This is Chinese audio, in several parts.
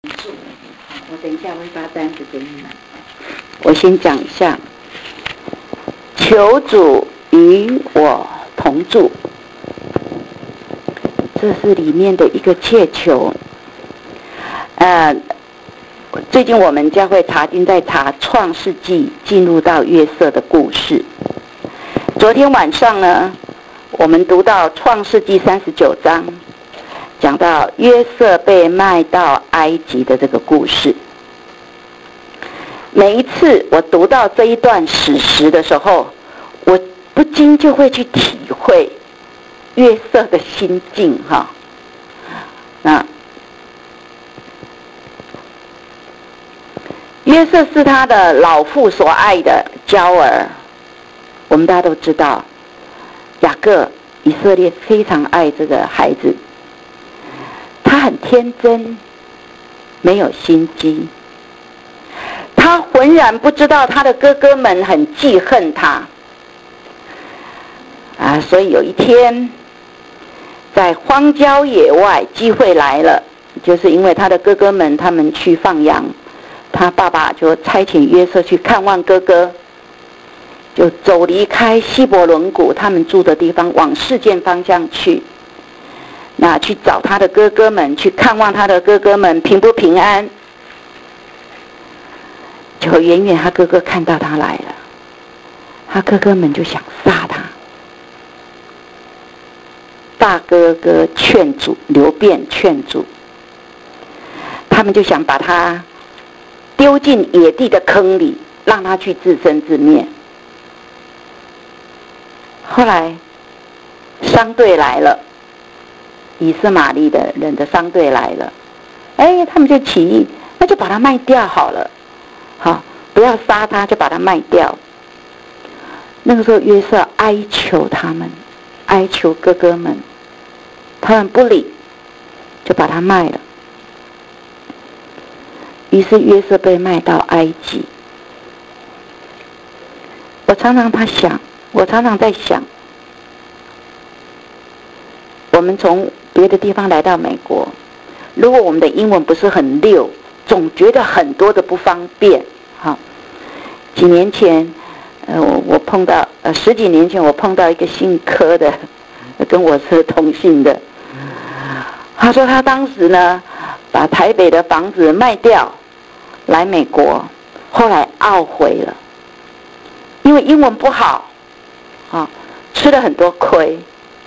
我等一下会发单子给你们。我先讲一下，求主与我同住，这是里面的一个切求。最近我们教会查经在查创世纪进入到约瑟的故事。昨天晚上呢，我们读到创世纪39章，讲到约瑟被卖到埃及的这个故事。每一次我读到这一段史实的时候，我不禁就会去体会约瑟的心境哈。那约瑟是他的老父所爱的娇儿，我们大家都知道，雅各以色列非常爱这个孩子，他很天真，没有心机，他浑然不知道他的哥哥们很记恨他所以有一天在荒郊野外，机会来了，就是因为他的哥哥们他们去放羊，他爸爸就差遣约瑟去看望哥哥，就走离开希伯伦谷他们住的地方，往示剑方向去，那去找他的哥哥们，去看望他的哥哥们平不平安。结果远远他哥哥看到他来了，他哥哥们就想杀他。大哥哥劝阻，刘辩劝阻，他们就想把他丢进野地的坑里，让他去自生自灭。后来商队来了，以斯玛利的人的商队来了，他们就起义，那就把他卖掉好了，好，不要杀他，就把他卖掉。那个时候约瑟哀求他们，哀求哥哥们，他们不理，就把他卖了。于是约瑟被卖到埃及。我常常在想，我们从别的地方来到美国，如果我们的英文不是很溜，总觉得很多的不方便。几年前我碰到10几年前我碰到一个姓柯的，跟我是同姓的，他说他当时呢把台北的房子卖掉来美国，后来懊悔了，因为英文不好吃了很多亏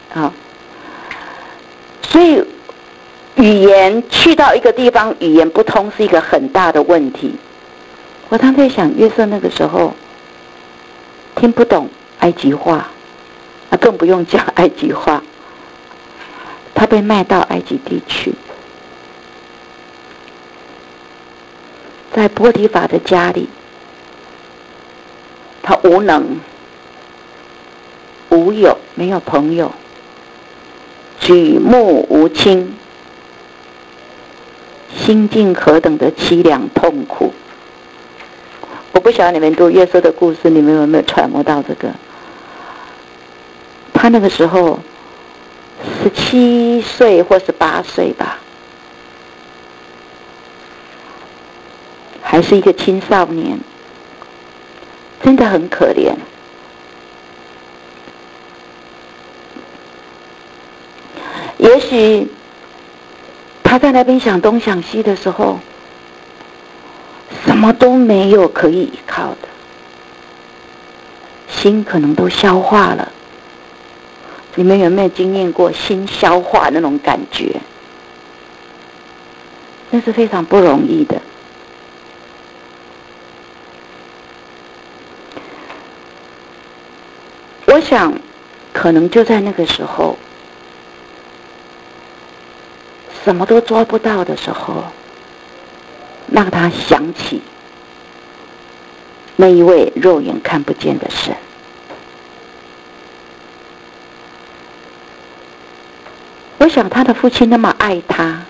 所以语言去到一个地方语言不通是一个很大的问题。我常在想，约瑟那个时候听不懂埃及话，更不用讲埃及话，他被卖到埃及地去，在波提法的家里，他无能无有，没有朋友，举目无亲，心境何等的凄凉痛苦。我不晓得你们读约瑟的故事，你们有没有揣摩到这个？他那个时候17岁或是8岁吧，还是一个青少年，真的很可怜。也许他在那边想东想西的时候，什么都没有可以依靠的，心可能都消化了。你们有没有经验过心消化那种感觉？那是非常不容易的。我想可能就在那个时候，什么都抓不到的时候，让他想起那一位肉眼看不见的神。我想他的父亲那么爱他，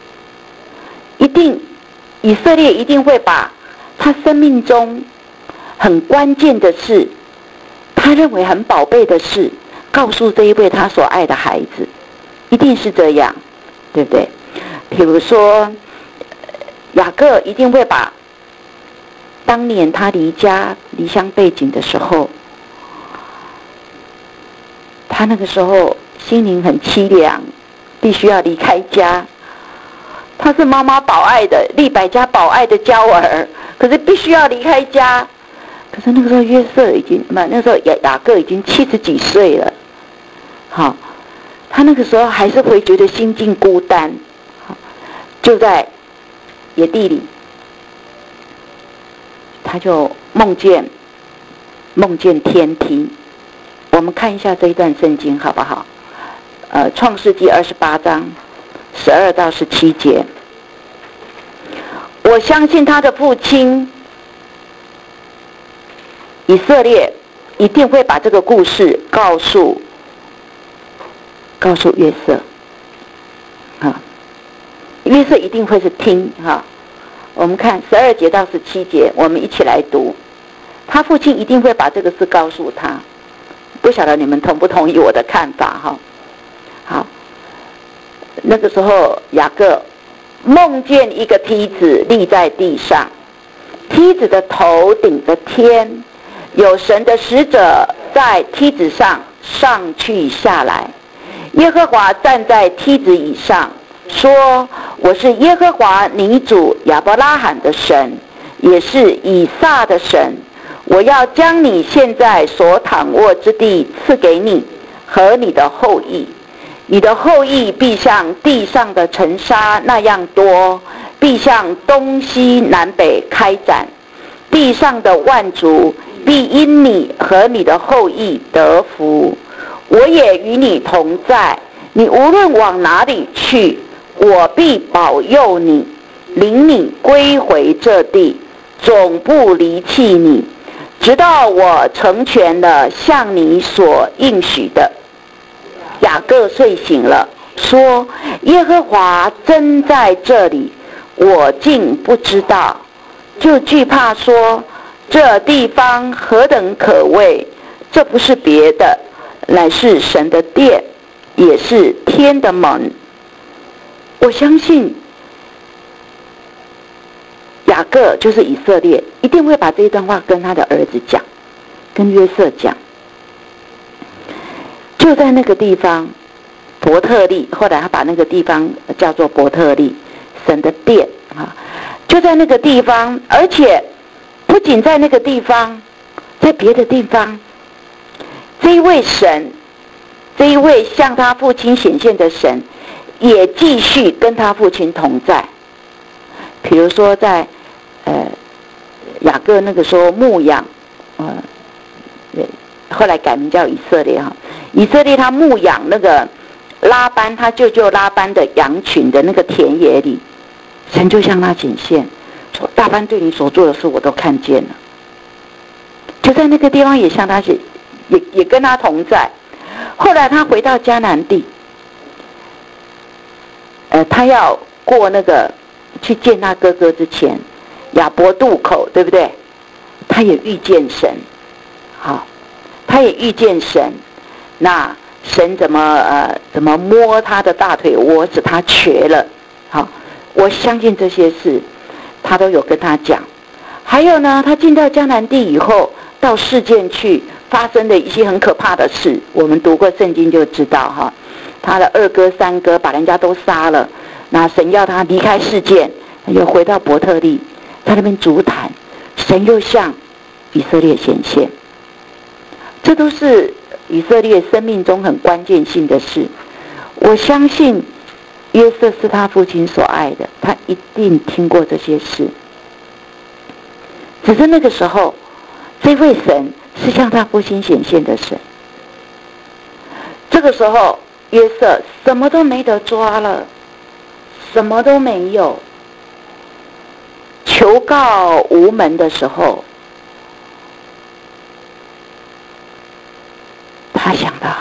以色列一定会把他生命中很关键的事，他认为很宝贝的事，告诉这一位他所爱的孩子，一定是这样，对不对？比如说雅各一定会把当年他离乡背井的时候，他那个时候心灵很凄凉，必须要离开家。他是妈妈保爱的，利百加保爱的娇儿，可是必须要离开家。可是那个时候约瑟那时候雅各已经70几岁了，好，他那个时候还是会觉得心境孤单。就在野地里，他就梦见天梯。我们看一下这一段圣经好不好？创世纪28章12到17节。我相信他的父亲以色列一定会把这个故事告诉约瑟，约瑟一定会是听。我们看12节到17节，我们一起来读。他父亲一定会把这个事告诉他，不晓得你们同不同意我的看法。好，那个时候雅各梦见一个梯子立在地上，梯子的头顶着天，有神的使者在梯子上去下来。耶和华站在梯子以上，说：我是耶和华你主亚伯拉罕的神，也是以撒的神。我要将你现在所躺卧之地赐给你和你的后裔，你的后裔必像地上的尘沙那样多，必向东西南北开展。地上的万族必因你和你的后裔得福。我也与你同在，你无论往哪里去，我必保佑你，领你归回这地，总不离弃你，直到我成全了向你所应许的。雅各睡醒了，说：耶和华真在这里，我竟不知道。就惧怕说：这地方何等可畏！这不是别的，乃是神的殿，也是天的门。我相信雅各就是以色列，一定会把这一段话跟他的儿子讲，跟约瑟讲。就在那个地方伯特利，后来他把那个地方叫做伯特利，神的殿。就在那个地方，而且不仅在那个地方，在别的地方，这一位神，这一位向他父亲显现的神，也继续跟他父亲同在。比如说在雅各那个时候牧养，后来改名叫以色列。以色列他牧养那个拉班，他舅舅拉班的羊群的那个田野里，神就向他显现，说：拉班对你所做的事我都看见了。就在那个地方也向他也跟他同在。后来他回到迦南地，他要过那个去见他哥哥之前，亚伯渡口，对不对？他也遇见神，他也遇见神。那神怎么摸他的大腿窝，使他瘸了。我相信这些事他都有跟他讲。还有呢，他进到迦南地以后，到示剑去，发生的一些很可怕的事，我们读过圣经就知道。他的2哥3哥把人家都杀了，那神要他离开示剑，他又回到伯特利，在那边筑坛，神又向以色列显现。这都是以色列生命中很关键性的事。我相信约瑟是他父亲所爱的，他一定听过这些事。只是那个时候，这位神是向他父亲显现的神。这个时候约瑟什么都没得抓了，什么都没有，求告无门的时候，他想到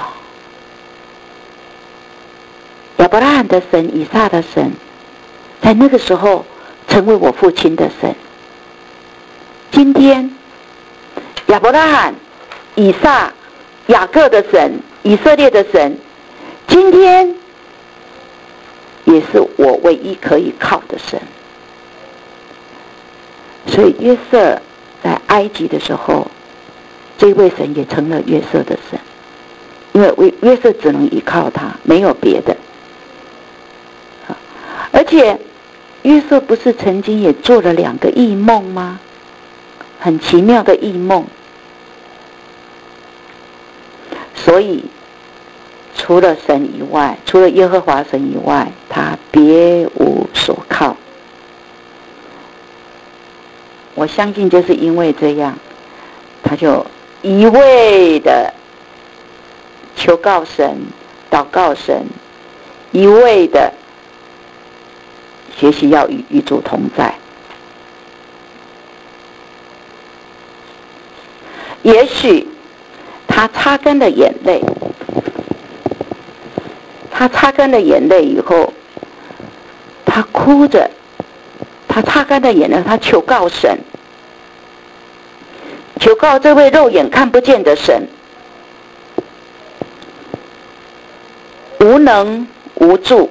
亚伯拉罕的神、以撒的神，在那个时候成为我父亲的神。今天亚伯拉罕、以撒、雅各的神、以色列的神，今天也是我唯一可以靠的神。 所以约瑟在埃及的时候，这位神也成了约瑟的神，因为约瑟只能依靠他，没有别的。而且约瑟不是曾经也做了2个异梦吗？很奇妙的异梦。所以除了神以外，除了耶和华神以外，他别无所靠。我相信就是因为这样，他就一味的求告神，祷告神，一味的学习要与主同在。也许他擦干了眼泪，他擦干了眼泪以后，他哭着，他擦干了眼泪，他求告神，求告这位肉眼看不见的神，无能无助。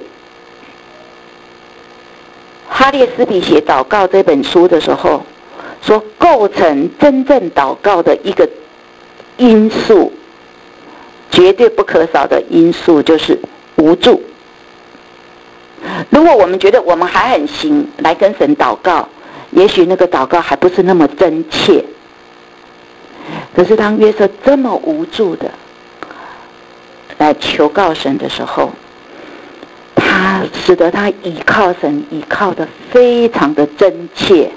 哈列斯比写祷告这本书的时候说，构成真正祷告的一个因素，绝对不可少的因素就是无助。如果我们觉得我们还很行，来跟神祷告，也许那个祷告还不是那么真切。可是当约瑟这么无助的来求告神的时候，他使得他倚靠神，倚靠的非常的真切。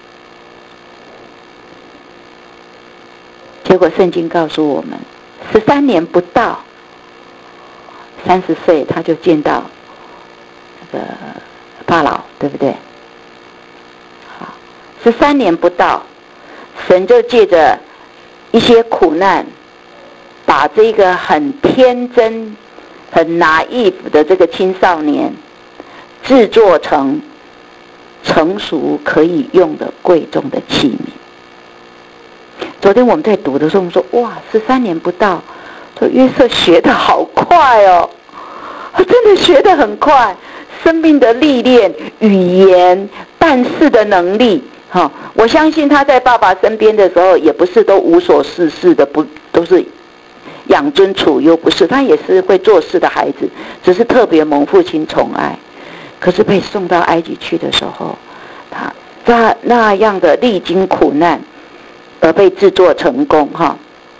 结果圣经告诉我们，13年不到，30岁他就见到那个法老，对不对？好，13年不到，神就借着一些苦难，把这个很天真、很naive的这个青少年，制作成成熟可以用的贵重的器皿。昨天我们在读的时候，我们说哇，13年不到，说约瑟学得好快哦，他真的学得很快，生命的历练、语言、办事的能力，我相信他在爸爸身边的时候，也不是都无所事事的，不都是养尊处优，不是，他也是会做事的孩子，只是特别蒙父亲宠爱。可是被送到埃及去的时候，他那样的历经苦难而被制作成功哈。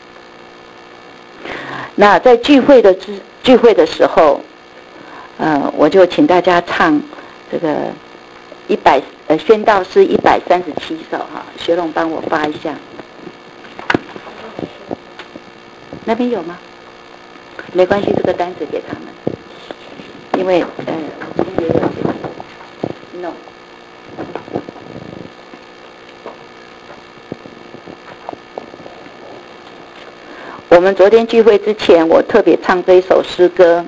那在聚会的时候，我就请大家唱这个宣道诗137首哈，学龙帮我发一下。那边有吗？没关系，这个单子给他们，因为我这边也有这个弄。我们昨天聚会之前，我特别唱这一首诗歌。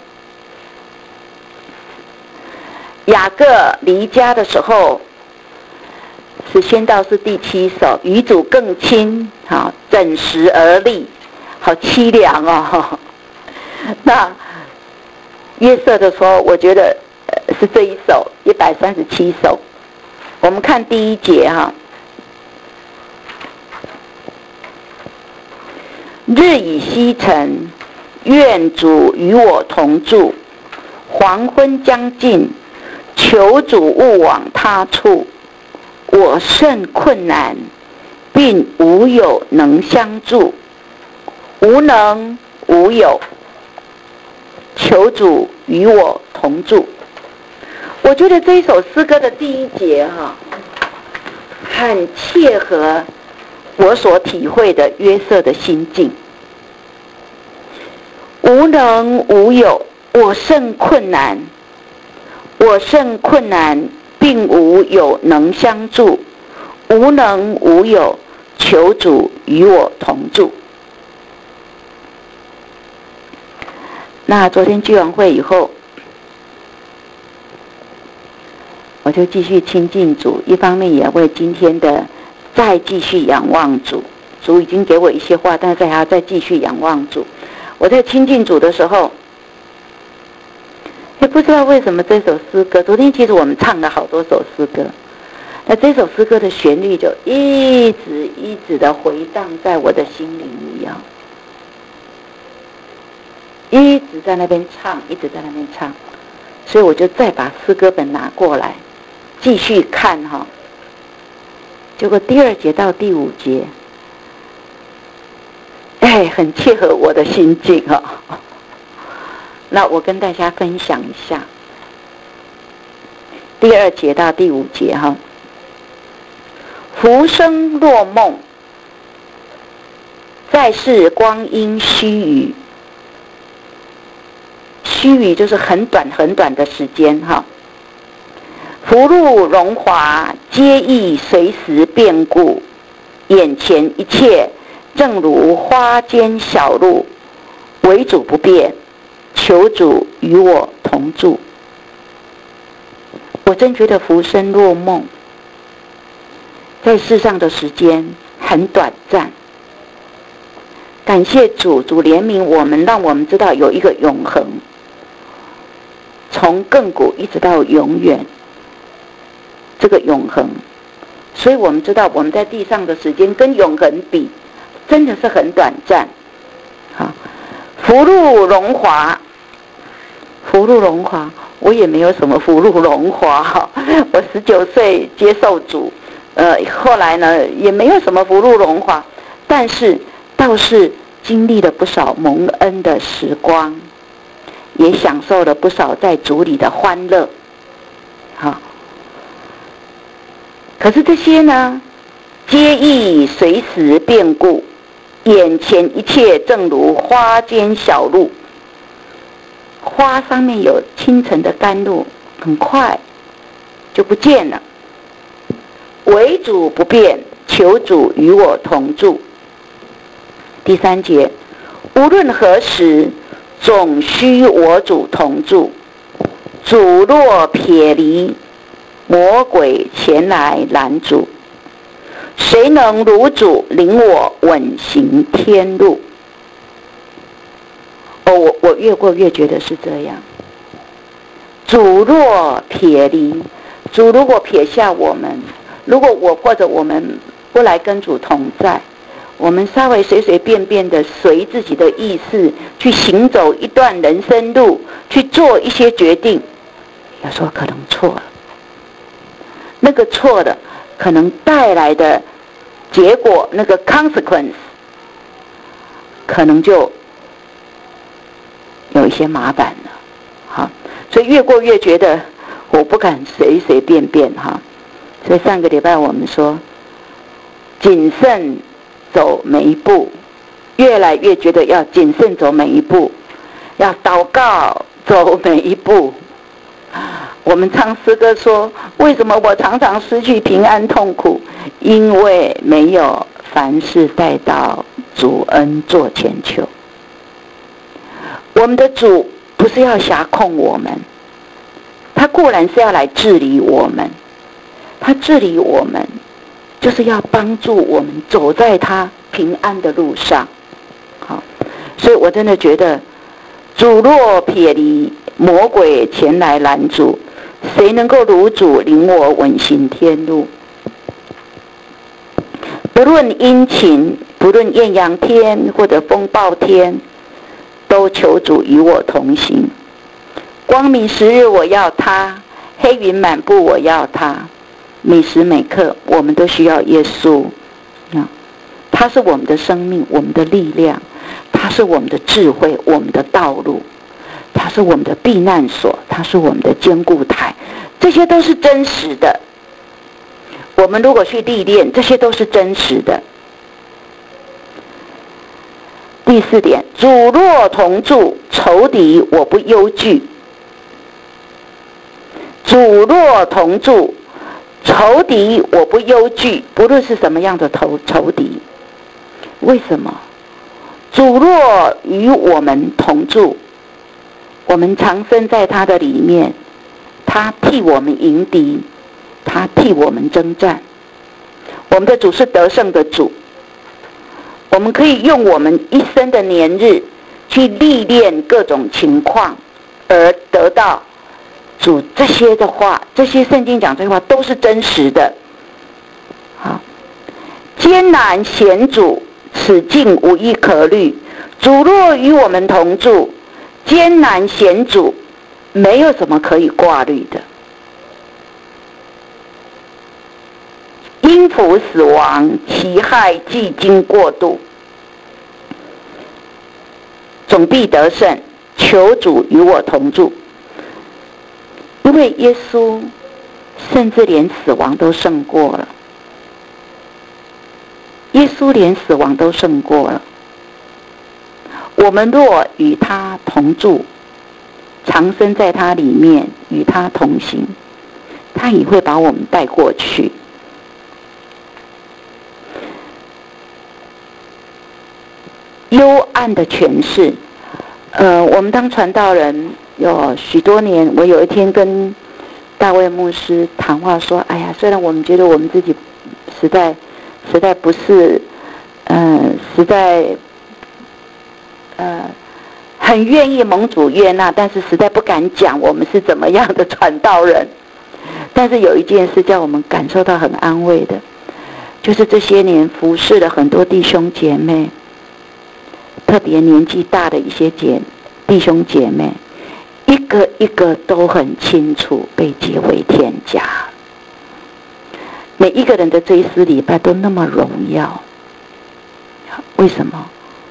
雅各离家的时候，是宣道是第7首，与主更亲，好枕石而立，好凄凉哦。那约瑟的时候，我觉得是这一首137首。我们看第1节哈。日已西沉，愿主与我同住。黄昏将近，求主勿往他处。我甚困难，并无有能相助。无能无有，求主与我同住。我觉得这一首诗歌的第1节很切合我所体会的约瑟的心境。无能无有，我甚困难，我甚困难，并无有能相助。无能无有，求主与我同住。那昨天聚完会以后，我就继续亲近主，一方面也为今天的再继续仰望主。主已经给我一些话，但是还要再继续仰望主。我在亲近主的时候，也不知道为什么这首诗歌，昨天其实我们唱了好多首诗歌， 那这首诗歌的旋律就一直的回荡在我的心灵里啊，一直在那边唱，一直在那边唱。所以我就再把诗歌本拿过来继续看哈。结果第2节到第5节，很切合我的心境哈。那我跟大家分享一下第2节到第5节哈。浮生若梦，在世光阴须臾。须臾就是很短很短的时间哈。福禄荣华皆亦随时变故，眼前一切正如花间小路，唯主不变，求主与我同住。我真觉得浮生若梦，在世上的时间很短暂。感谢主，主怜悯我们，让我们知道有一个永恒，从亘古一直到永远，这个永恒。所以我们知道我们在地上的时间跟永恒比，真的是很短暂。好，福禄荣华，福禄荣华，我也没有什么福禄荣华。我19岁接受主，后来呢也没有什么福禄荣华，但是倒是经历了不少蒙恩的时光，也享受了不少在主里的欢乐。好，可是这些呢，皆亦随时变故，眼前一切正如花间小路。花上面有清晨的甘露，很快就不见了。唯主不变，求主与我同住。第3节，无论何时，总需我主同住。主若撇离，魔鬼前来拦阻。谁能如主领我稳行天路？我越过越觉得是这样。主若撇离，主如果撇下我们，如果我或者我们不来跟主同在，我们稍微随随便便的随自己的意识去行走一段人生路，去做一些决定，有时候可能错了。那个错的可能带来的结果，那个 consequence 可能就有一些麻烦了。好，所以越过越觉得我不敢随随便便哈。所以上个礼拜我们说谨慎走每一步，越来越觉得要谨慎走每一步，要祷告走每一步。我们唱诗歌说，为什么我常常失去平安痛苦？因为没有凡事带到主恩座前求。我们的主不是要辖控我们，他固然是要来治理我们，他治理我们就是要帮助我们走在他平安的路上。好，所以我真的觉得主若撇离，魔鬼前来拦阻，谁能够如主领我稳行天路？不论阴晴，不论艳阳天或者风暴天，都求主与我同行。光明时日我要他，黑云满布我要他。每时每刻我们都需要耶稣，他是我们的生命，我们的力量，他是我们的智慧，我们的道路，他是我们的避难所，他是我们的坚固台。这些都是真实的，我们如果去历练，这些都是真实的。第4点，主若同住，仇敌我不忧惧。主若同住，仇敌我不忧惧，不论是什么样的仇敌。为什么？主若与我们同住，我们藏身在他的里面，他替我们迎敌，他替我们征战。我们的主是得胜的主，我们可以用我们一生的年日去历练各种情况，而得到主这些的话，这些圣经讲这些话都是真实的。 好，艰难险阻，此境无一可虑。主若与我们同住，艰难险阻没有什么可以挂虑的。因服死亡，其害既经过度，总必得胜。求主与我同住。因为耶稣甚至连死亡都胜过了，耶稣连死亡都胜过了。我们若与他同住，藏身在他里面，与他同行，他也会把我们带过去。幽暗的权势，我们当传道人有许多年，我有一天跟大卫牧师谈话说，哎呀，虽然我们觉得我们自己实在不是，实在很愿意蒙主悦纳，但是实在不敢讲我们是怎么样的传道人。但是有一件事叫我们感受到很安慰的，就是这些年服侍了很多弟兄姐妹，特别年纪大的一些弟兄姐妹，一个一个都很清楚被接回天家。每一个人的追思礼拜都那么荣耀，为什么？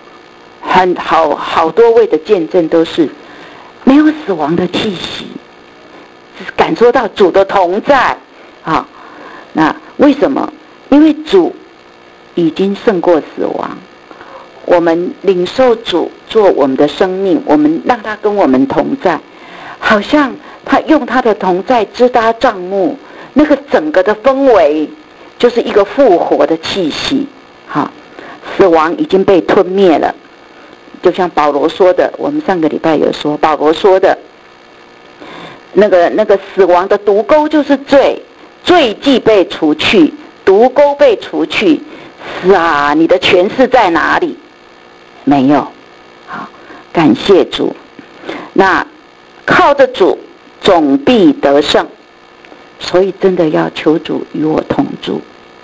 好多位的见证都是没有死亡的气息，感受到主的同在啊。那为什么？因为主已经胜过死亡，我们领受主做我们的生命，我们让他跟我们同在，好像他用他的同在支搭帐幕，那个整个的氛围就是一个复活的气息。好，死亡已经被吞灭了，就像保罗说的，我们上个礼拜有说，保罗说的那个死亡的毒钩就是罪，罪既被除去，毒钩被除去，是啊，你的权势在哪里？没有。好，感谢主。那靠着主总必得胜，所以真的要求主与我同住。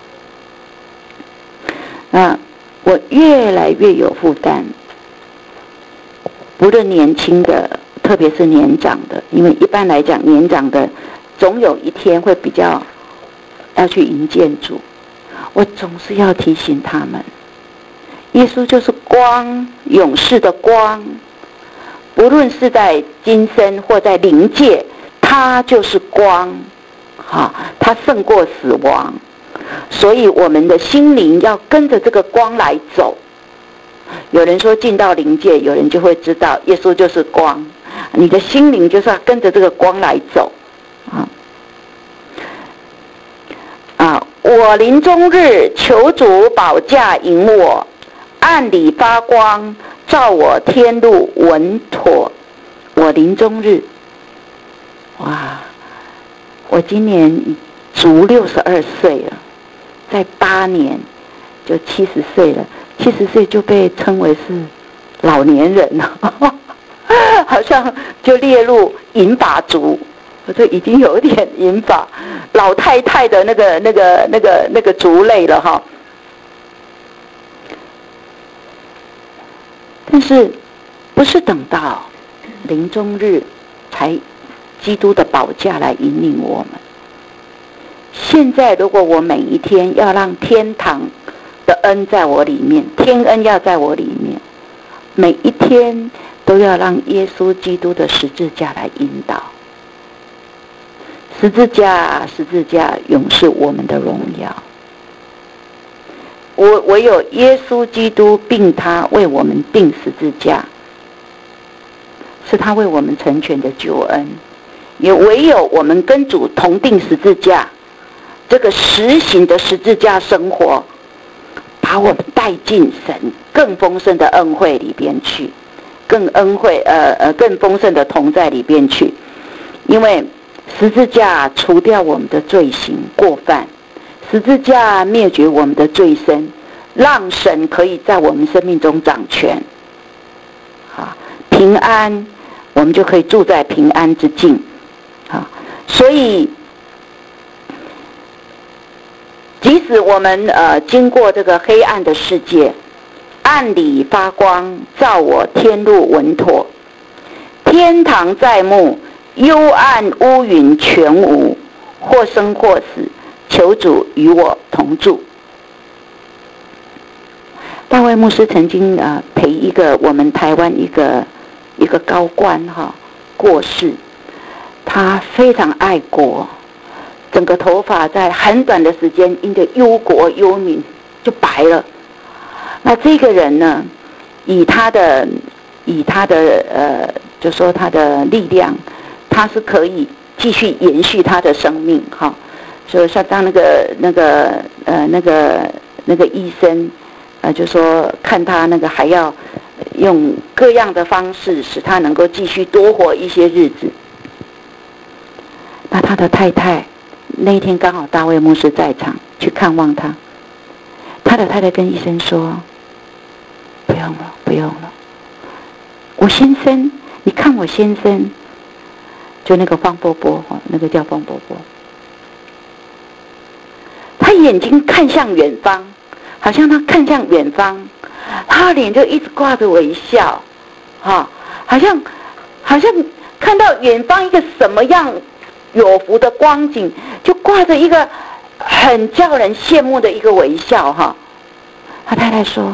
那我越来越有负担，不论年轻的特别是年长的，因为一般来讲年长的总有一天会比较要去迎见主，我总是要提醒他们，耶稣就是光，永世的光，不论是在今生或在灵界，他就是光，他胜过死亡，所以我们的心灵要跟着这个光来走。有人说进到灵界，有人就会知道耶稣就是光，你的心灵就是要跟着这个光来走。我临终日，求主保驾引我，暗里发光，照我天路稳妥。我临终日，哇，我今年足62岁了，在8年就70岁了，70岁就被称为是老年人了，好像就列入银发族，我这已经有一点银发老太太的那个族类了哈。但是不是等到临终日才基督的宝驾来引领我们？现在如果我每一天要让天堂的恩在我里面，天恩要在我里面，每一天都要让耶稣基督的十字架来引导。十字架，十字架永是我们的荣耀。唯有耶稣基督并他为我们定十字架，是他为我们成全的救恩。也唯有我们跟主同定十字架，这个实行的十字架生活，把我们带进神更丰盛的恩惠里边去，更丰盛的同在里边去。因为十字架除掉我们的罪行过犯，十字架灭绝我们的罪身，让神可以在我们生命中掌权。平安，我们就可以住在平安之境。所以即使我们经过这个黑暗的世界，暗里发光，照我天路稳妥。天堂在目，幽暗乌云全无，或生或死，求主与我同住。大卫牧师曾经陪一个我们台湾一个高官过世，他非常爱国，整个头发在很短的时间因着忧国忧民就白了。那这个人呢，以他的就说他的力量，他是可以继续延续他的生命所以像当那个医生就说看他那个还要用各样的方式使他能够继续多活一些日子。那他的太太那一天刚好大卫牧师在场去看望他，他的太太跟医生说，不用了，我先生，你看我先生，就那个方伯伯那个叫方伯伯，他眼睛看向远方，好像他看向远方，他的脸就一直挂着微笑好像看到远方一个什么样有福的光景，就挂着一个很叫人羡慕的一个微笑他太太说，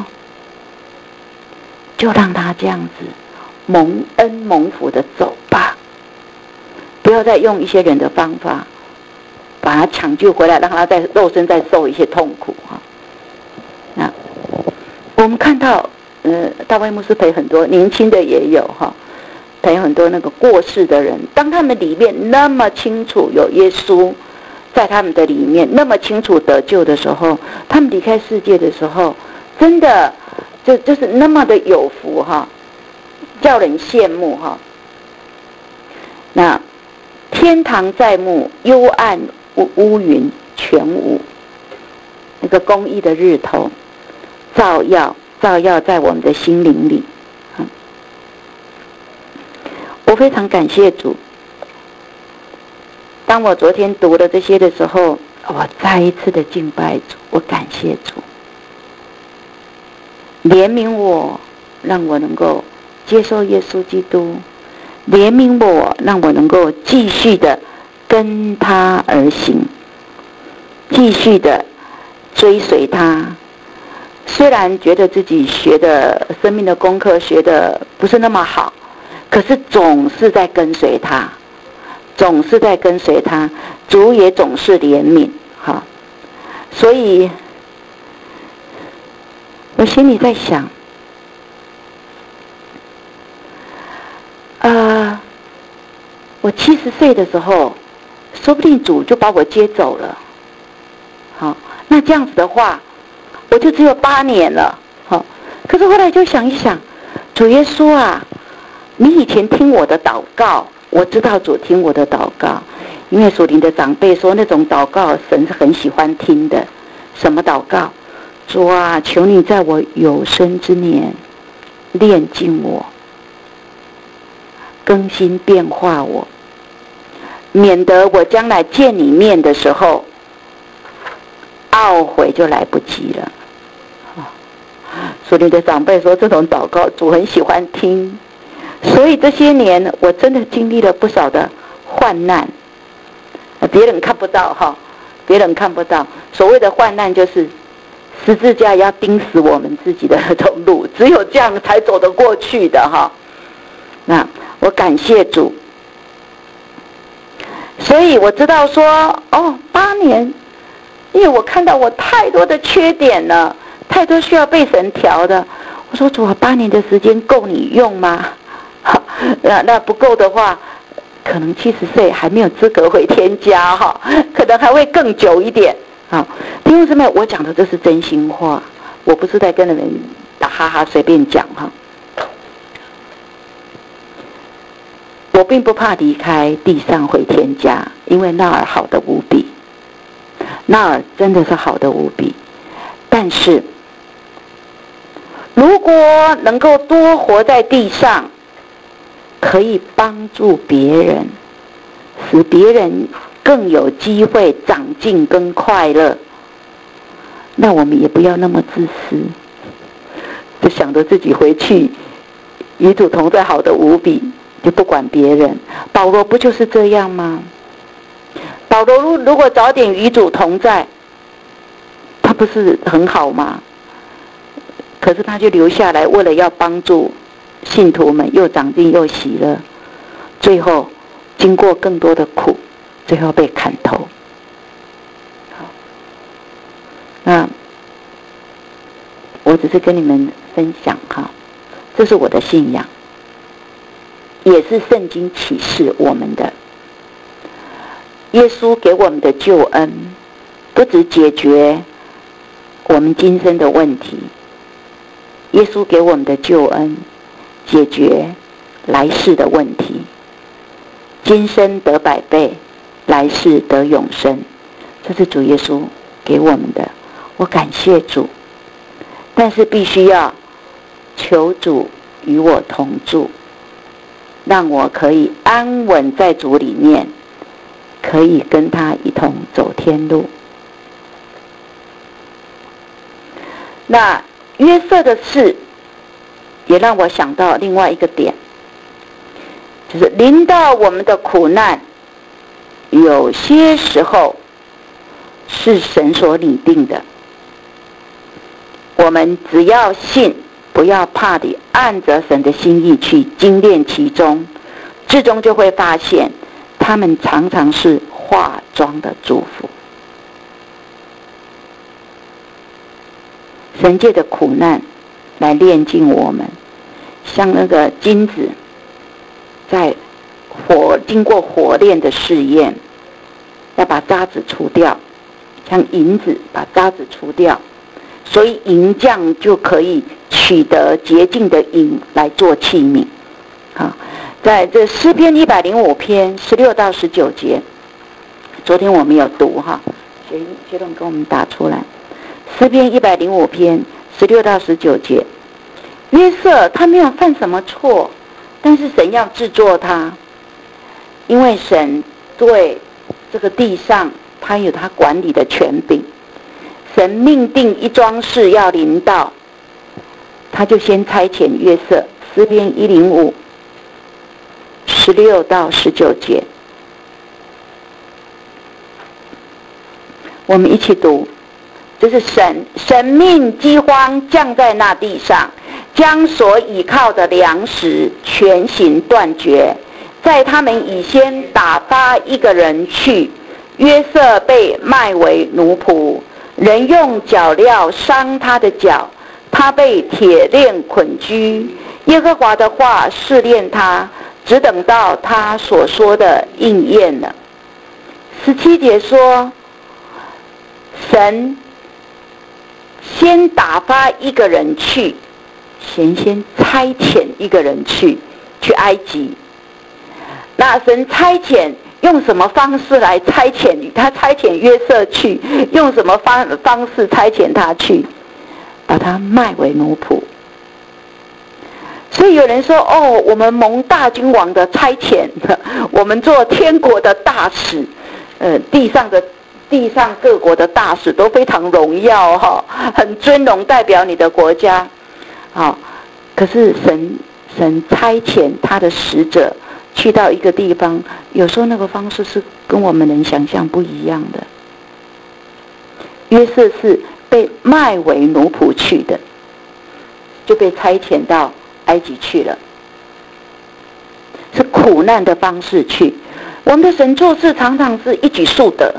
就让他这样子蒙恩蒙福的走吧，不要再用一些人的方法把他抢救回来，让他在肉身再受一些痛苦那我们看到大卫牧师陪很多年轻的也有陪很多那个过世的人，当他们里面那么清楚有耶稣在他们的里面，那么清楚得救的时候，他们离开世界的时候，真的就是那么的有福叫人羡慕那天堂在目，幽暗乌云全无，那个公义的日头照耀在我们的心灵里我非常感谢主。当我昨天读了这些的时候，我再一次的敬拜主，我感谢主怜悯我，让我能够接受耶稣基督，怜悯我，让我能够继续的跟他而行，继续的追随他。虽然觉得自己学的生命的功课学的不是那么好，可是总是在跟随他，主也总是怜悯所以我心里在想我70岁的时候，说不定主就把我接走了那这样子的话我就只有8年了可是后来就想一想，主耶稣啊，你以前听我的祷告，我知道主听我的祷告，因为属灵的长辈说那种祷告神是很喜欢听的。什么祷告？主啊，求你在我有生之年炼净我，更新变化我，免得我将来见你面的时候懊悔就来不及了属灵的长辈说这种祷告主很喜欢听，所以这些年我真的经历了不少的患难，别人看不到别人看不到。所谓的患难就是十字架要钉死我们自己的那种路，只有这样才走得过去的那我感谢主，所以我知道说8年，因为我看到我太多的缺点了，太多需要被神调的。我说主啊，8年的时间够你用吗？那不够的话，可能70岁还没有资格回天家可能还会更久一点弟兄姊妹，我讲的这是真心话，我不是在跟你们打哈哈随便讲我并不怕离开地上回天家，因为那儿好的无比，那儿真的是好的无比。但是如果能够多活在地上，可以帮助别人，使别人更有机会长进跟快乐， 那我们也不要那么自私，就想着自己回去与主同在好的无比，就不管别人。保罗不就是这样吗？保罗如果早点与主同在，他不是很好吗？可是他就留下来，为了要帮助信徒们，又长进又喜乐，最后经过更多的苦，最后被砍头。好，那我只是跟你们分享哈，这是我的信仰，也是圣经启示我们的。耶稣给我们的救恩，不只解决我们今生的问题，耶稣给我们的救恩，解决来世的问题。今生得100倍，来世得永生，这是主耶稣给我们的。我感谢主，但是必须要求主与我同住，让我可以安稳在主里面，可以跟他一同走天路。那约瑟的事也让我想到另外一个点，就是临到我们的苦难，有些时候是神所拟定的，我们只要信，不要怕地按着神的心意去精炼其中，最终就会发现他们常常是化妆的祝福。神借的苦难来炼净我们，像那个金子在经过火炼的试验，要把渣子除掉，像银子把渣子除掉，所以银匠就可以取得洁净的银来做器皿。好，在这诗篇105篇16到19节，昨天我们有读哈，学长跟我们打出来。诗篇105篇16到19节，约瑟他没有犯什么错，但是神要制作他，因为神对这个地上他有他管理的权柄，神命定一桩事要临到，他就先差遣约瑟。诗篇105 16到19节，我们一起读。就是神命饥荒降在那地上，将所倚靠的粮食全行断绝，在他们以先打发一个人去，约瑟被卖为奴仆，人用脚镣伤他的脚，他被铁链捆拘，耶和华的话试炼他，只等到他所说的应验了。17节说，神先打发一个人去，先差遣一个人去埃及。那神差遣用什么方式来差遣他？差遣约瑟去，用什么方式差遣他去？把他卖为奴仆。所以有人说，哦，我们蒙大君王的差遣，我们做天国的大使，地上各国的大使都非常荣耀哈，很尊荣，代表你的国家。好，可是神差遣他的使者去到一个地方，有时候那个方式是跟我们能想象不一样的。约瑟是被卖为奴仆去的，就被差遣到埃及去了，是苦难的方式去。我们的神做事常常是一举数得。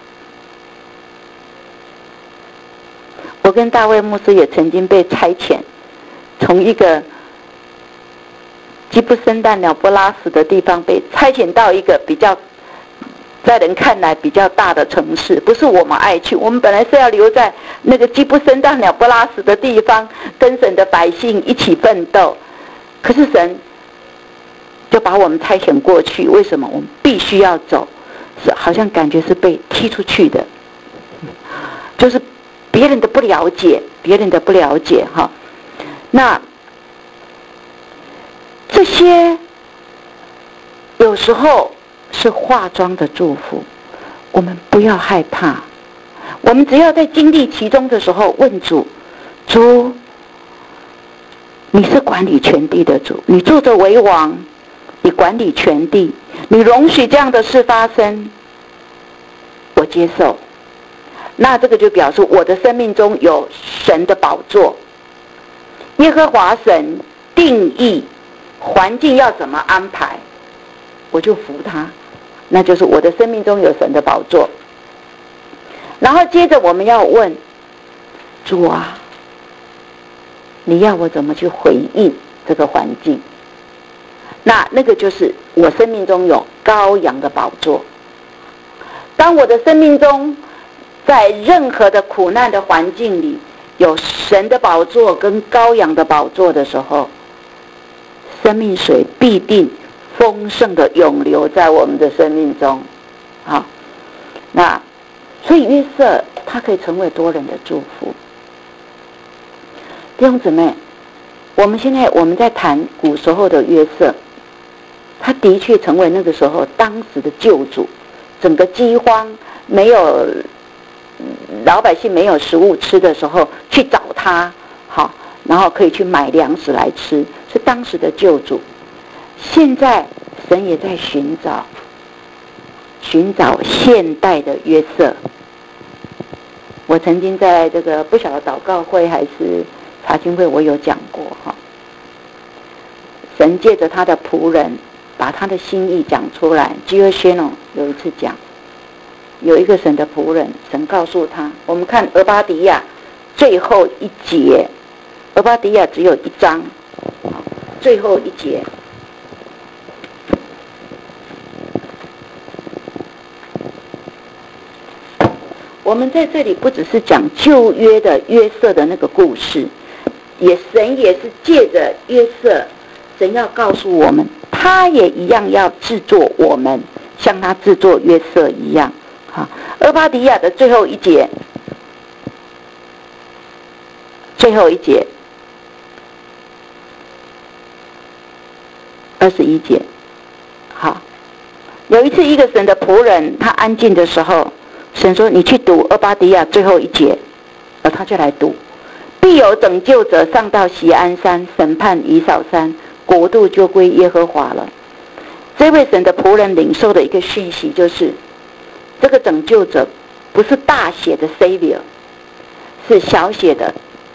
我跟大卫牧师也曾经被差遣，从一个吉布森旦鸟不拉屎的地方被差遣到一个比较在人看来比较大的城市，不是我们爱去，我们本来是要留在那个吉布森旦鸟不拉屎的地方，跟神的百姓一起奋斗，可是神就把我们差遣过去。为什么？我们必须要走，是好像感觉是被踢出去的，就是别人的不了解哈。那这些有时候是化妆的祝福，我们不要害怕。 我们只要在经历其中的时候问主，主，你是管理全地的主，你坐着为王，你管理全地，你容许这样的事发生，我接受。那这个就表示我的生命中有神的宝座，耶和华神定义环境要怎么安排，我就服他，那就是我的生命中有神的宝座。然后接着我们要问主啊，你要我怎么去回应这个环境？那个就是我生命中有羔羊的宝座。当我的生命中在任何的苦难的环境里有神的宝座跟羔羊的宝座的时候，生命水必定丰盛的涌流在我们的生命中。好，那所以约瑟他可以成为多人的祝福。弟兄姊妹，我们在谈古时候的约瑟，他的确成为那个时候当时的救主。整个饥荒没有，老百姓没有食物吃的时候去找他，好，然后可以去买粮食来吃，是当时的救主。现在神也在寻找现代的约瑟。我曾经在这个不晓得祷告会还是查经会，我有讲过哈。神借着他的仆人把他的心意讲出来。Gio Shannon 有一次讲，有一个神的仆人，神告诉他，我们看俄巴底亚最后一节，俄巴底亚只有一章，最后一节，我们在这里不只是讲旧约的约瑟的那个故事，神也是借着约瑟，神要告诉我们，他也一样要制作我们，像他制作约瑟一样。好，俄巴底亚的最后一节21节。好，有一次一个神的仆人他安静的时候，神说你去读俄巴底亚最后一节，而他就来读，必有拯救者上到锡安山审判以扫山，国度就归耶和华了。这位神的仆人领受的一个讯息就是，这个拯救者不是大写的 Savior， 是小写的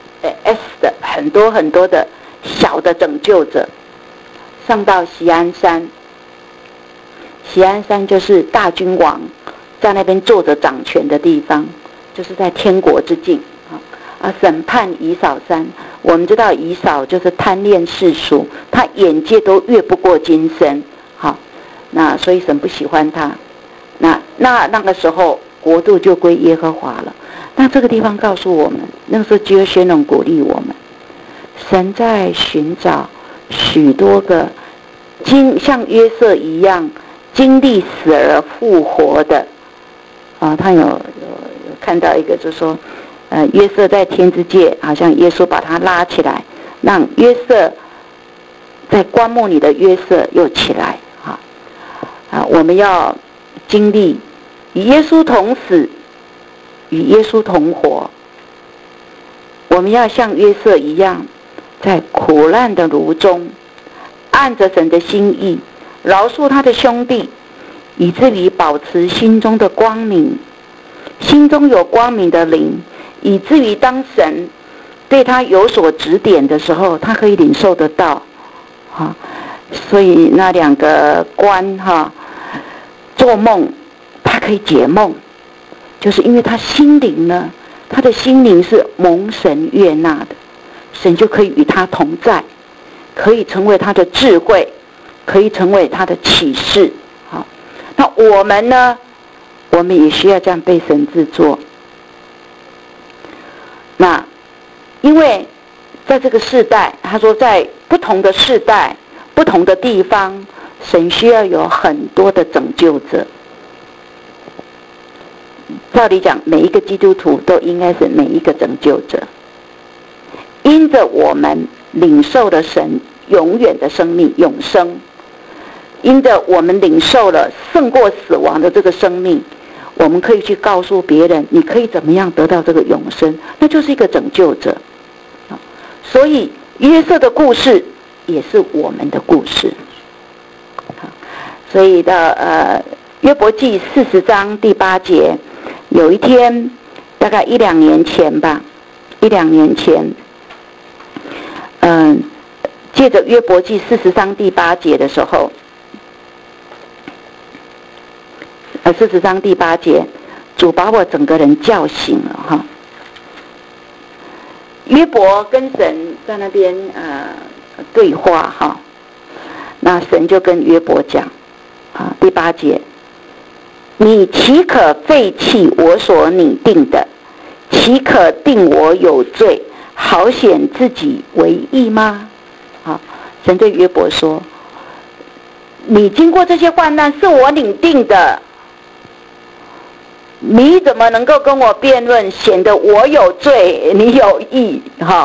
S 的很多很多的小的拯救者，上到锡安山。锡安山就是大君王在那边坐着掌权的地方，就是在天国之境啊。审判以扫山，我们知道以扫就是贪恋世俗，他眼界都越不过今生，好，那所以神不喜欢他。那个时候国度就归耶和华了。那这个地方告诉我们，那个时候只有宣荣鼓励我们，神在寻找许多个像约瑟一样经历死而复活的他有看到一个就是说约瑟在天之界，好像耶稣把他拉起来，让约瑟在棺木里的约瑟又起来我们要经历与耶稣同死，与耶稣同活。我们要像约瑟一样，在苦难的炉中按着神的心意饶恕他的兄弟，以至于保持心中的光明，心中有光明的灵，以至于当神对他有所指点的时候，他可以领受得到所以那两个官做梦他可以解梦，就是因为他心灵呢，他的心灵是蒙神悦纳的，神就可以与他同在，可以成为他的智慧，可以成为他的启示。那我们呢，我们也需要这样被神制作。那因为在这个世代，他说在不同的世代不同的地方，神需要有很多的拯救者。照理讲，每一个基督徒都应该是每一个拯救者，因着我们领受了神永远的生命永生，因着我们领受了胜过死亡的这个生命， 我们可以去告诉别人，你可以怎么样得到这个永生，那就是一个拯救者。所以约瑟的故事也是我们的故事。所以到约伯记40章第8节，有一天大概1-2年前吧，1-2年前，借着约伯记40章第8节的时候，40章第8节，主把我整个人叫醒了哈。约伯跟神在那边对话哈，那神就跟约伯讲第8节，你岂可废弃我所拟定的？岂可定我有罪，好显自己为义吗？神对约伯说，你经过这些患难是我拟定的，你怎么能够跟我辩论，显得我有罪你有义？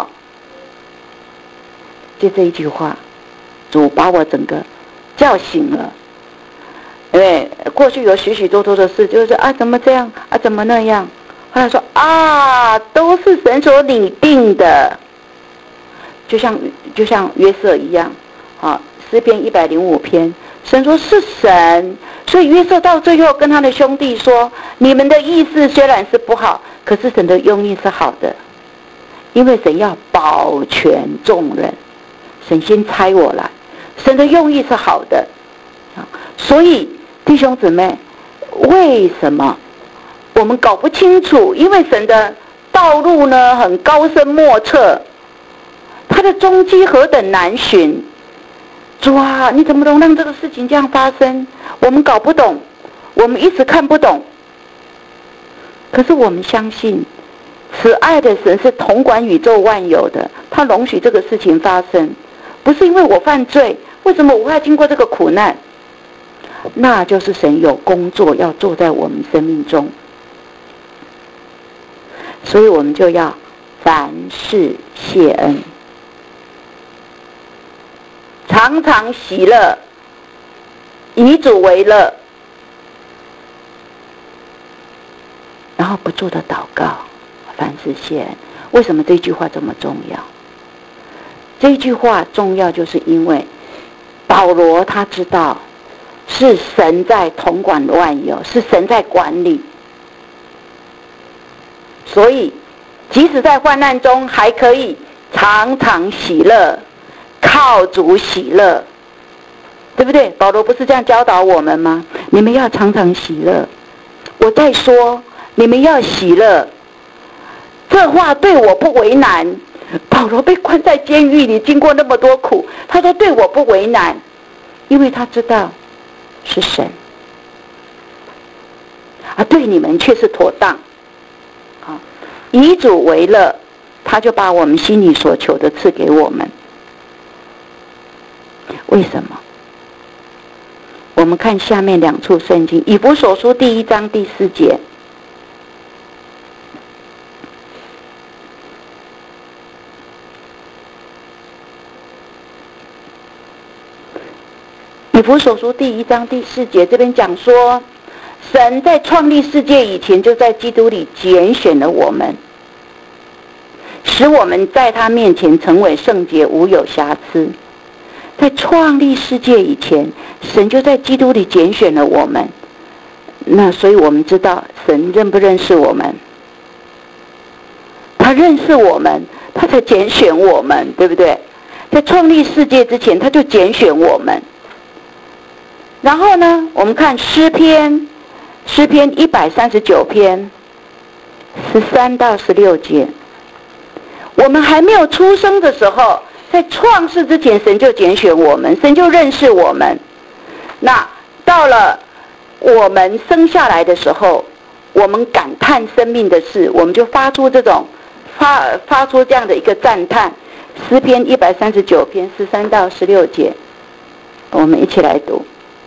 就这一句话，主把我整个叫醒了。因为过去有许许多多的事，就是怎么这样怎么那样，后来说都是神所拟定的，就像约瑟一样诗篇105篇，神说是神，所以约瑟到最后跟他的兄弟说，你们的意思虽然是不好，可是神的用意是好的，因为神要保全众人，神先差我来，神的用意是好的。所以弟兄姊妹，为什么我们搞不清楚？因为神的道路呢很高深莫测，他的踪迹何等难寻。主啊，你怎么能让这个事情这样发生？我们搞不懂，我们一直看不懂。可是我们相信，慈爱的神是统管宇宙万有的，他容许这个事情发生，不是因为我犯罪，为什么我要经过这个苦难？那就是神有工作要做在我们生命中，所以我们就要凡事谢恩，常常喜乐，以主为乐，然后不住的祷告，凡事谢恩。为什么这句话这么重要？这句话重要，就是因为保罗他知道是神在统管万有，是神在管理，所以即使在患难中还可以常常喜乐，靠主喜乐，对不对？保罗不是这样教导我们吗？你们要常常喜乐。我在说你们要喜乐，这话对我不为难。保罗被关在监狱里，经过那么多苦，他说对我不为难，因为他知道是神对你们却是妥当。以主为乐，他就把我们心里所求的赐给我们。为什么？我们看下面2处圣经，以弗所书第1章第4节。以弗所书第1章第4节，这边讲说，神在创立世界以前，就在基督里拣选了我们，使我们在他面前成为圣洁，无有瑕疵。在创立世界以前，神就在基督里拣选了我们。那所以我们知道神认不认识我们？他认识我们，他才拣选我们，对不对？在创立世界之前，他就拣选我们。然后呢，我们看诗篇139篇13到16节，我们还没有出生的时候，在创世之前，神就拣选我们，神就认识我们。那到了我们生下来的时候，我们感叹生命的事，我们就发出这样的一个赞叹。诗篇139篇13到16节，我们一起来读。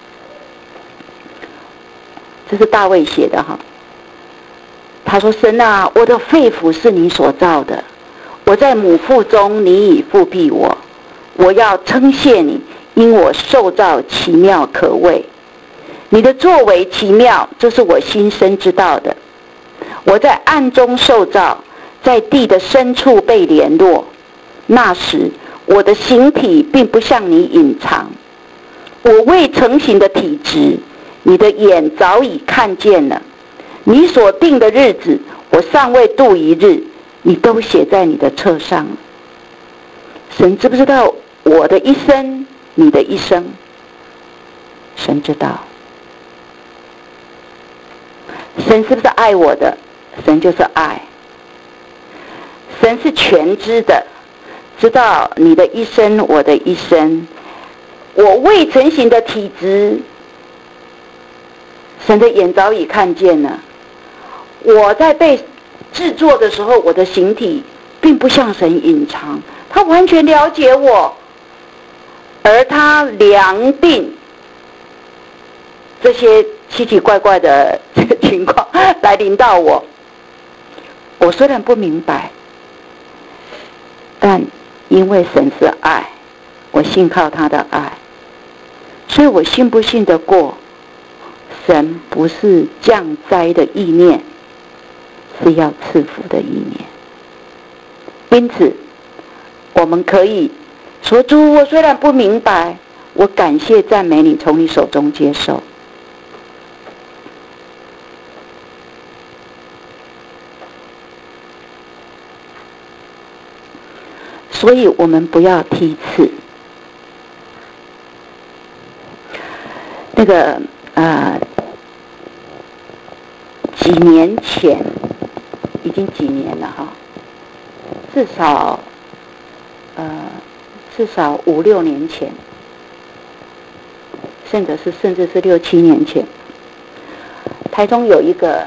这是大卫写的他说，神啊，我的肺腑是你所造的，我在母腹中，你已复庇我。我要称谢你，因我受造奇妙可畏。 你的作为奇妙，这是我心深知道的。我在暗中受造，在地的深处被联络。那时我的形体并不向你隐藏，我未成形的体质，你的眼早已看见了。你所定的日子，我尚未度一日，你都写在你的册上。神知不知道我的一生，你的一生？神知道。神是不是爱我的？神就是爱。神是全知的，知道你的一生，我的一生。我未成形的体质，神的眼早已看见了。我在被制作的时候，我的形体并不向神隐藏，他完全了解我，而他量定这些奇奇怪怪的这个情况来临到我。我虽然不明白，但因为神是爱，我信靠他的爱，所以我信不信得过神不是降灾的意念，是要赐福的意念。因此我们可以说，主，我虽然不明白，我感谢赞美你，从你手中接受。所以我们不要梯次。那个几年前，已经几年了哈，至少5-6年前，甚至是6-7年前，台中有一个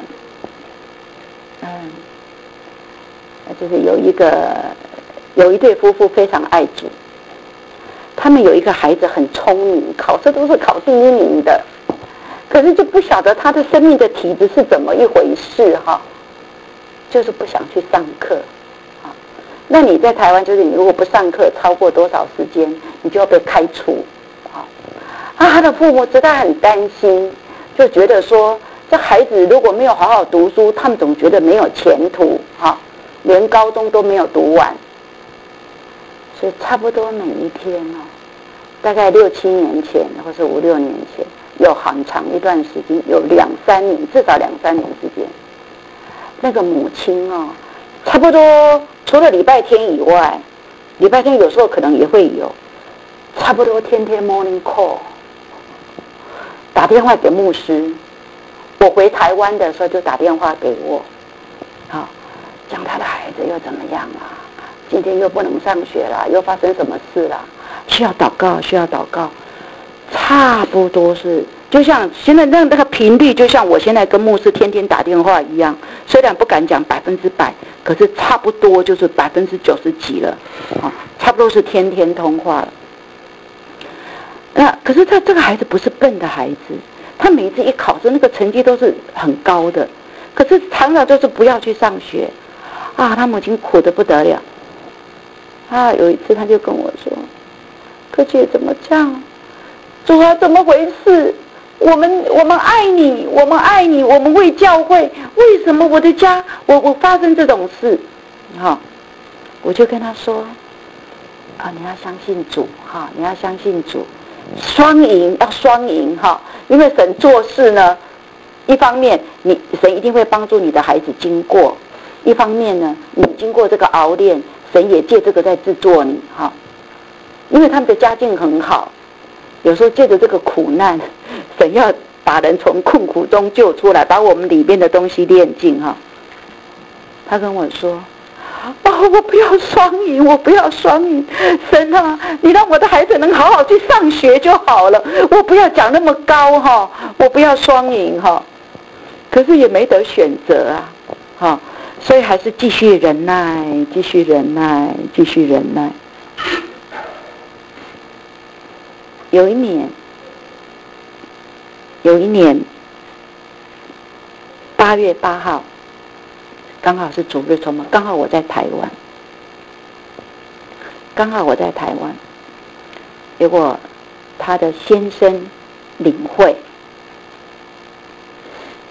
就是有一对夫妇非常爱主，他们有一个孩子很聪明，考试都是考第1名的，可是就不晓得他的生命的体质是怎么一回事哈，就是不想去上课。那你在台湾，就是你如果不上课超过多少时间，你就要被开除。他的父母实在很担心，就觉得说这孩子如果没有好好读书，他们总觉得没有前途，连高中都没有读完。所以差不多每一天大概6-7年前或是5-6年前，有很长一段时间，有2-3年，至少2-3年时间，那个母亲差不多除了礼拜天以外，礼拜天有时候可能也会有，差不多天天 morning call 打电话给牧师。我回台湾的时候就打电话给我，讲他的孩子又怎么样啊，今天又不能上学了，又发生什么事了，需要祷告，需要祷告。差不多是就像现在那个频率，就像我现在跟牧师天天打电话一样，虽然不敢讲100%，可是差不多就是90%几了，差不多是天天通话了。那可是他这个孩子不是笨的孩子，他每一次一考试那个成绩都是很高的，可是常常就是不要去上学他母亲苦得不得了。有一次他就跟我说，柯姐怎么这样，主啊怎么回事，我们爱你，我们爱你，我们为教会，为什么我的家我发生这种事我就跟他说你要相信主你要相信主，双赢，要双赢因为神做事呢，一方面神一定会帮助你的孩子经过，一方面呢你经过这个熬炼，神也借这个在制作你因为他们的家境很好，有时候借着这个苦难，神要把人从困苦中救出来，把我们里面的东西炼净他跟我说我不要双赢，我不要双赢，神你让我的孩子能好好去上学就好了，我不要讲那么高我不要双赢可是也没得选择所以还是继续忍耐，继续忍耐，继续忍耐。有一年8月8号，刚好是主日崇拜，刚好我在台湾，结果他的先生领会，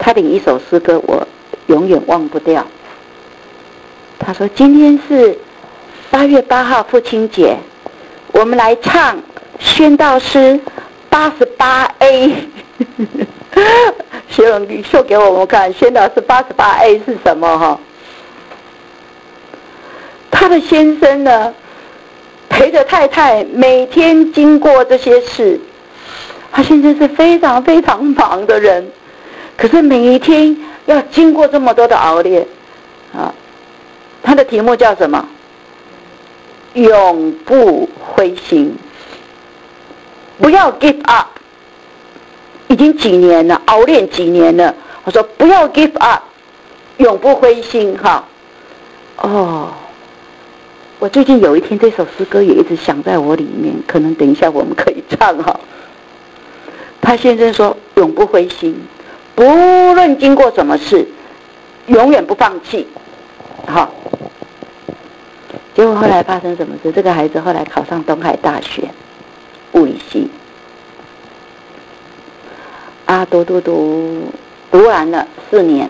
他领一首诗歌我永远忘不掉。他说今天是8月8号父亲节，我们来唱宣道诗88A 你秀给我们看宣道诗88A 是什么哈？他的先生呢陪着太太每天经过这些事，他先生是非常非常忙的人，可是每一天要经过这么多的熬炼啊。他的题目叫什么？永不灰心，不要 give up。已经几年了，熬炼几年了，我说不要 give up， 永不灰心哈。我最近有一天这首诗歌也一直想在我里面，可能等一下我们可以唱哈。他先生说永不灰心，不论经过什么事，永远不放弃。好，结果后来发生什么事？这个孩子后来考上东海大学物理系，读完了4年。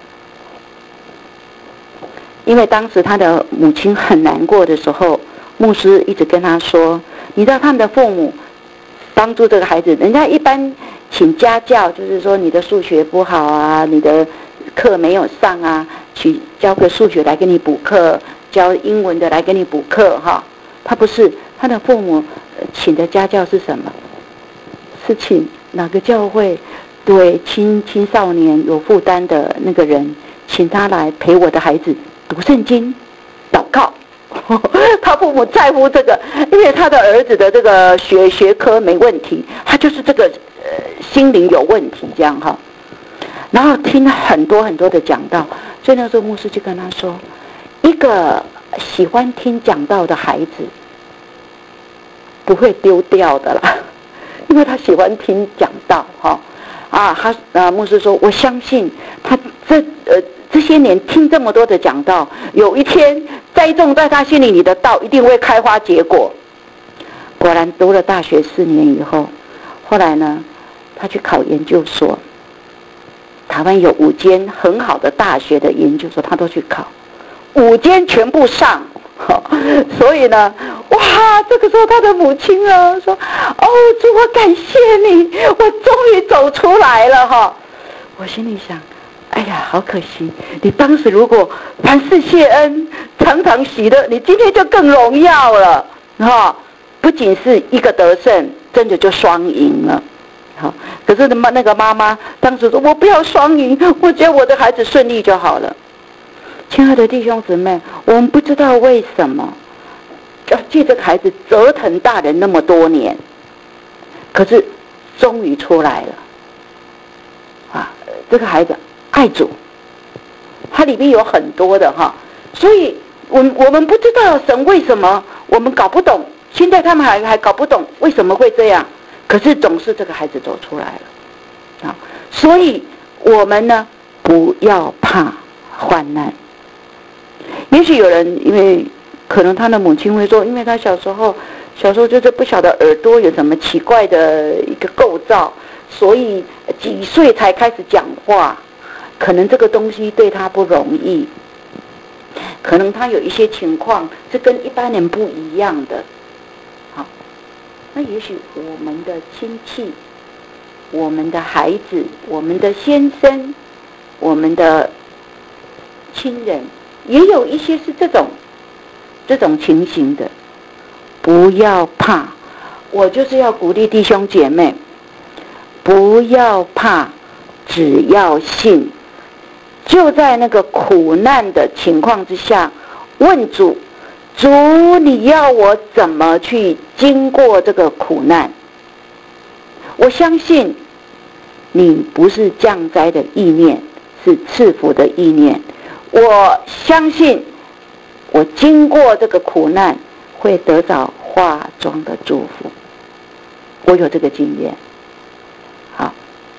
因为当时他的母亲很难过的时候，牧师一直跟他说，你知道他们的父母帮助这个孩子，人家一般请家教，就是说你的数学不好啊，你的课没有上啊，去教个数学来给你补课，教英文的来给你补课哈。他不是，他的父母请的家教是什么？是请哪个教会对青少年有负担的那个人，请他来陪我的孩子读圣经祷告。他父母在乎这个，因为他的儿子的这个学科没问题，他就是这个心灵有问题这样哈。然后听很多很多的讲道，所以那时候牧师就跟他说，一个喜欢听讲道的孩子不会丢掉的啦，因为他喜欢听讲道哈。牧师说我相信他这些年听这么多的讲道，有一天栽种在他心里的道一定会开花结果。果然读了大学4年以后，后来呢他去考研究所，台湾有5间很好的大学的研究所他都去考，5间全部上。所以呢，哇，这个时候他的母亲啊说，主我感谢你，我终于走出来了哈。我心里想，哎呀，好可惜，你当时如果凡事谢恩，常常喜乐，你今天就更荣耀了哈。不仅是一个得胜，真的就双赢了。好，可是那个妈妈当时说，我不要双赢，我觉得我的孩子顺利就好了。亲爱的弟兄姊妹，我们不知道为什么要借这个孩子折腾大人那么多年，可是终于出来了这个孩子爱主，它里面有很多的哈，所以我们不知道神为什么，我们搞不懂，现在他们还搞不懂为什么会这样，可是总是这个孩子走出来了所以我们呢不要怕患难。也许有人因为可能他的母亲会说，因为他小时候就是不晓得耳朵有什么奇怪的一个构造，所以几岁才开始讲话，可能这个东西对他不容易，可能他有一些情况是跟一般人不一样的。好，那也许我们的亲戚、我们的孩子、我们的先生、我们的亲人也有一些是这种情形的，不要怕。我就是要鼓励弟兄姐妹，不要怕，只要信。就在那个苦难的情况之下，问主，主你要我怎么去经过这个苦难？我相信你不是降灾的意念，是赐福的意念。我相信我经过这个苦难会得到化妆的祝福，我有这个经验。好，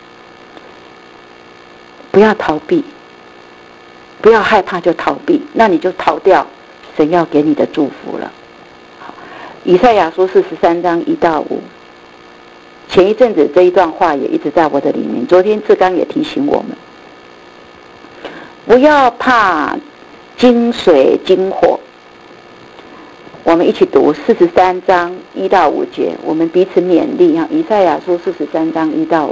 不要逃避，不要害怕就逃避，那你就逃掉神要给你的祝福了。以赛亚书43章1到5，前一阵子这一段话也一直在我的里面，昨天志刚也提醒我们， 不要怕金水金火。我们一起读43章1到5节，我们彼此勉励哈。以赛亚书43章1到5。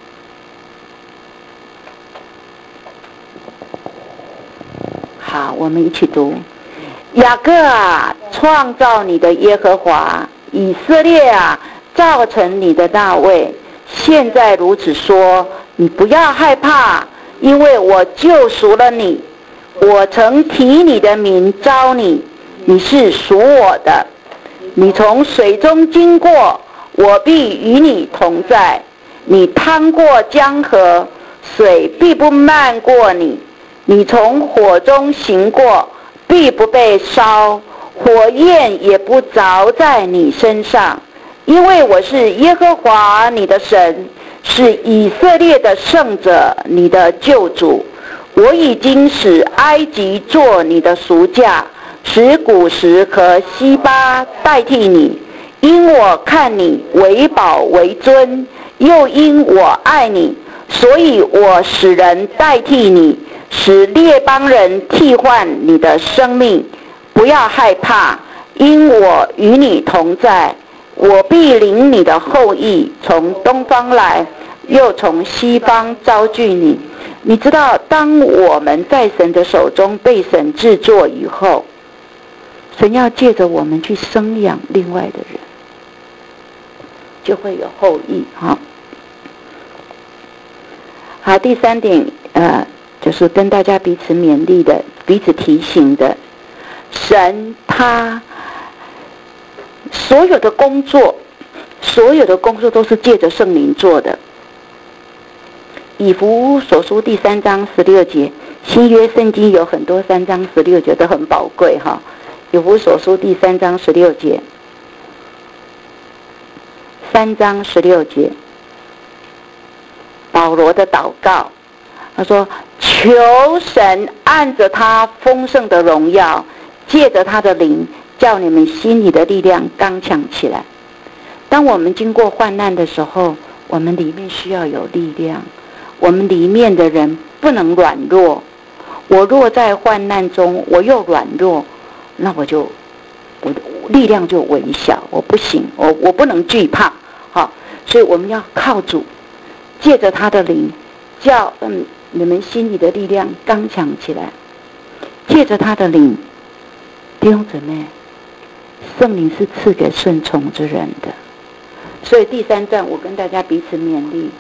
好，我们一起读。雅各啊，创造你的耶和华；以色列啊，造成你的大卫。现在如此说，你不要害怕，因为我救赎了你。我曾提你的名召你，你是属我的。你从水中经过，我必与你同在。你趟过江河，水必不漫过你。你从火中行过，必不被烧，火焰也不着在你身上。因为我是耶和华你的神，是以色列的圣者，你的救主。我已经使埃及做你的赎价，使古时和西巴代替你。因我看你为宝为尊，又因我爱你，所以我使人代替你，使列邦人替换你的生命。不要害怕，因我与你同在。我必领你的后裔从东方来，又从西方招聚你。你知道，当我们在神的手中被神制作以后，神要借着我们去生养另外的人，就会有后裔哈。好，第3点就是跟大家彼此勉励的，彼此提醒的。神他所有的工作都是借着圣灵做的。以弗所书第3章16节，新约圣经有很多3章16节都很宝贵哈。以弗所书第3章16节，3章16节，保罗的祷告，他说：求神按着他丰盛的荣耀，借着他的灵，叫你们心里的力量刚强起来。当我们经过患难的时候，我们里面需要有力量，我们里面的人不能软弱。我若在患难中，我又软弱，那我的力量就微小，我不行，我不能惧怕。好，所以我们要靠主，借着他的灵，叫你们心里的力量刚强起来。借着他的灵，弟兄姊妹，圣灵是赐给顺从之人的。所以第3段我跟大家彼此勉励，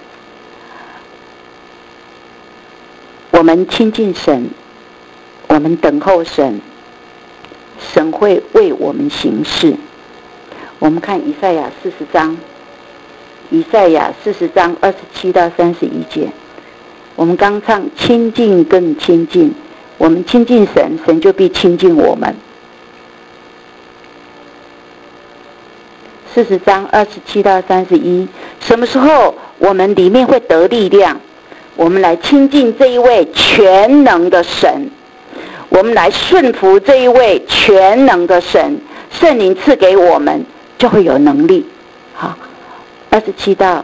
我们亲近神，我们等候神，神会为我们行事。我们看以赛亚40章27到31节，我们刚唱亲近更亲近，我们亲近神，神就必亲近我们。40章27到31，什么时候我们里面会得力量？我们来亲近这一位全能的神，我们来顺服这一位全能的神，圣灵赐给我们就会有能力。好，27到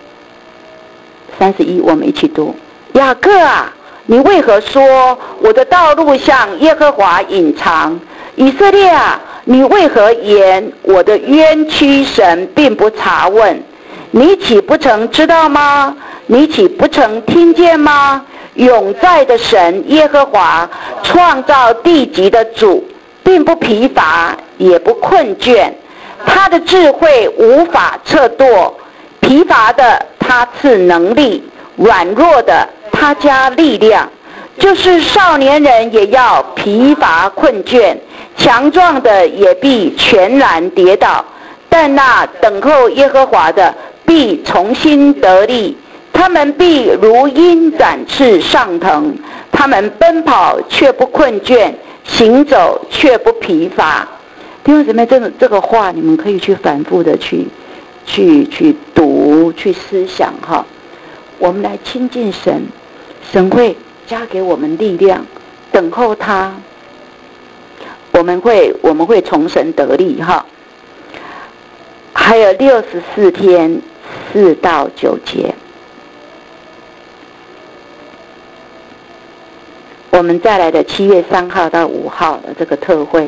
31，我们一起读。雅各啊，你为何说我的道路向耶和华隐藏？以色列啊，你为何言我的冤屈神并不查问？你岂不曾知道吗？你岂不曾听见吗？永在的神耶和华，创造地极的主，并不疲乏，也不困倦。他的智慧无法测度，疲乏的他赐能力，软弱的他加力量。就是少年人也要疲乏困倦，强壮的也必全然跌倒。但那等候耶和华的必重新得力，他们必如鹰展翅上腾，他们奔跑却不困倦，行走却不疲乏。弟兄姊妹，这个话你们可以去反复的去读，去思想哈。我们来亲近神，神会加给我们力量，等候他，我们会从神得力哈。还有64天4到9节， 我们再来的7月3号到5号的这个特会，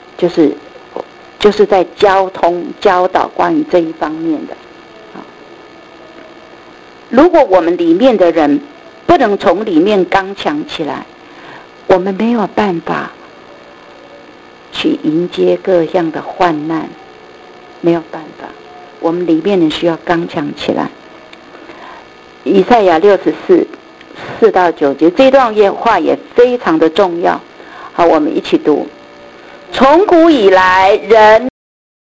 就是在交通教导关于这一方面的。如果我们里面的人不能从里面刚强起来，我们没有办法去迎接各样的患难，没有办法。我们里面人需要刚强起来。以赛亚64:4到9节，这段话也非常的重要。好，我们一起读。从古以来，人